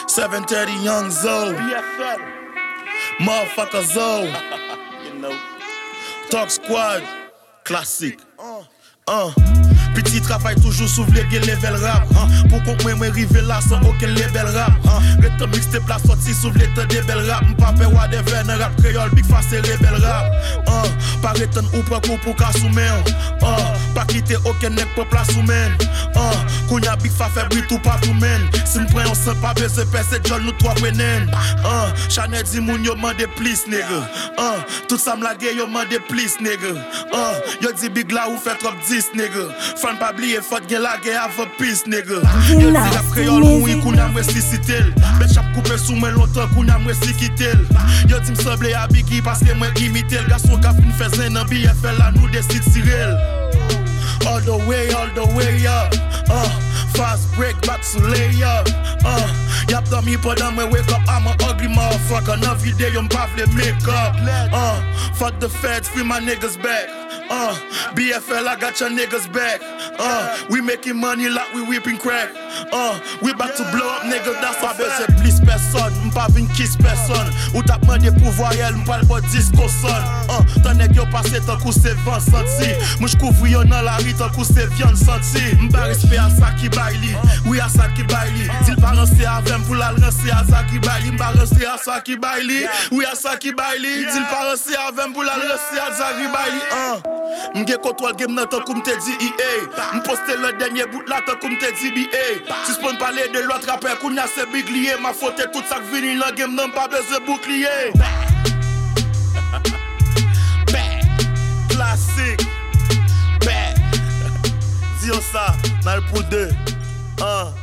730 Young Zoe. BFL. Motherfucker Zoe. You know. Talk Squad. Classique. Petit travail toujours soulevé level rap. Pour qu'on me rive là sans aucun label rap. Rete mixtape la sortie soulevé des belles rap. M'pape wa de veine rap créole big face et rebelle rap. Pas retenir ou prend coup pour qu'à soumettre. Pas quitter aucun nec pour place soumen. Kounya big fa fait bruit tout pas tout men. Si m'prend on sent pas besoin percer John nous trois prenen. Chanel dit moun yo mande please nigga. Tout ça m'lague yo mande please nigga. Yo dit big la ou fait trop 10 nigga. Fan pas blier faut gen la guerre avant peace nigga. Yo dit rap créole moui kounya m'ressuscitel. Bet chap couper sous moi longtemps kounya m'resuscitel. Yo dit m'semble à Biggie parce que moi imiter le garçon qui fin fait zin dans BFL là nous décide Cyril. All the way up. Fast break back to lay up. Yap dans me pendant me wake up. I'm an ugly motherfucker. Every day I'm probably make up. Fuck the feds, free my niggas back. BFL, I got your niggas back. We making money like we whipping crack. We back to blow up niggas, that's why besoin please personne. M'pas vin kiss personne. Ou tap mandé pouvoir elle, m'parle pas disco son. T'en nèg yo passé tant coup c'est 20 centi. Moi j'couvre yon dans la rue tant coup c'est viande senti. M'pas respect à ça qui baili. Oui à ça qui baili. S'il pas rencer avec pour la rencer à ça qui baili. M'pas rencer à ça qui baili. Oui à ça qui baili. S'il pas rencer avec pour la rencer à ça qui baili. M'ge contrôle game nan tant comme t'es dit EA. M'poste le dernier bout là tant comme t'es dit BA. Si j'pon parler de l'autre rappeur qu'on a c'est big lié. Ma faute est tout ça que vini dans game nan pas besoin bouclier. Classique. Dis ça dans le pour deux.